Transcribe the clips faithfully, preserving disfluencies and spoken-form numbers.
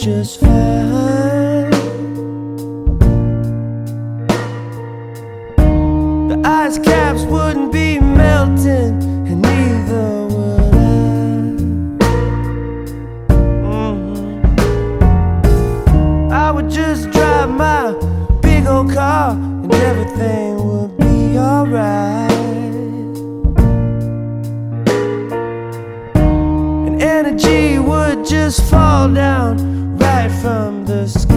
just fine. The ice caps wouldn't be melting, and neither would I. Mm-hmm. I would just drive my big old car, and everything would be alright. And energy would just fall down right from the sky.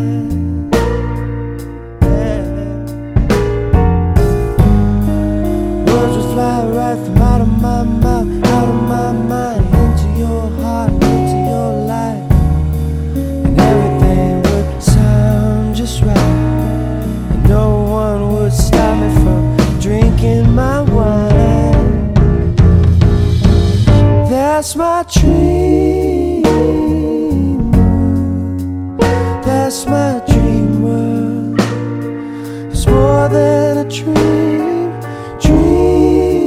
Right from out of my mouth, out of my mind, into your heart, into your life. And everything would sound just right, and no one would stop me from drinking my wine. That's my dream world. That's my dream world. It's more than a dream, dream.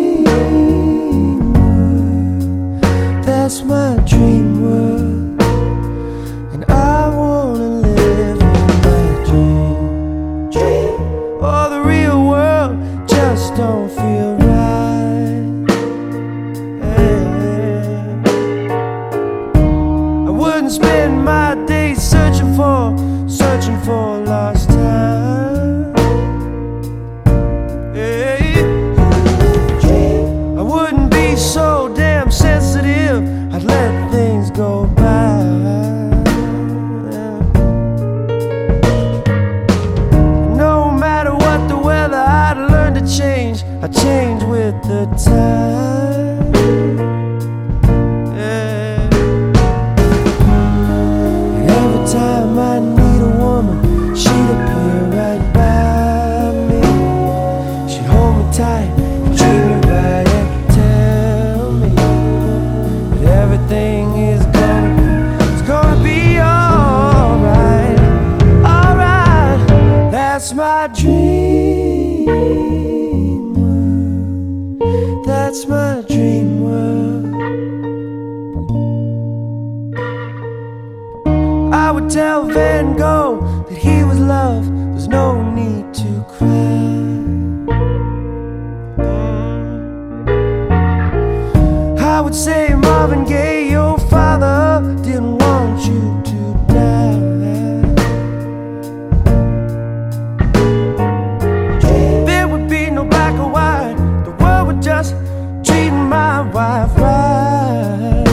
That's my dream world, and I wanna live in my dream. Dream. Oh, the real world just don't feel right. Yeah. I wouldn't spend my days searching for, searching for lost time. Yeah. Dream. I wouldn't be so damn sensitive, I'd let things go by. No matter what the weather, I'd learn to change. I change with the time. Yeah. And every time I need a woman, she'd appear right by me. She'd hold me tight and treat me right and tell me everything is gonna, it's gonna be alright, alright. That's my dream world. That's my dream world. I would tell Van Gogh that he was love, there's no need to cry. I would say, Marvin Gaye, your father didn't want you to die. There would be no black or white, the world would just treat my wife right.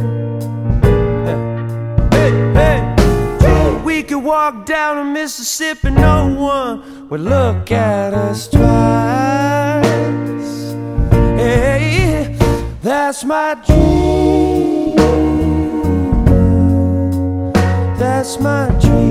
Hey, hey. We could walk down a Mississippi, no one would look at us twice. Hey, that's my dream. That's my dream.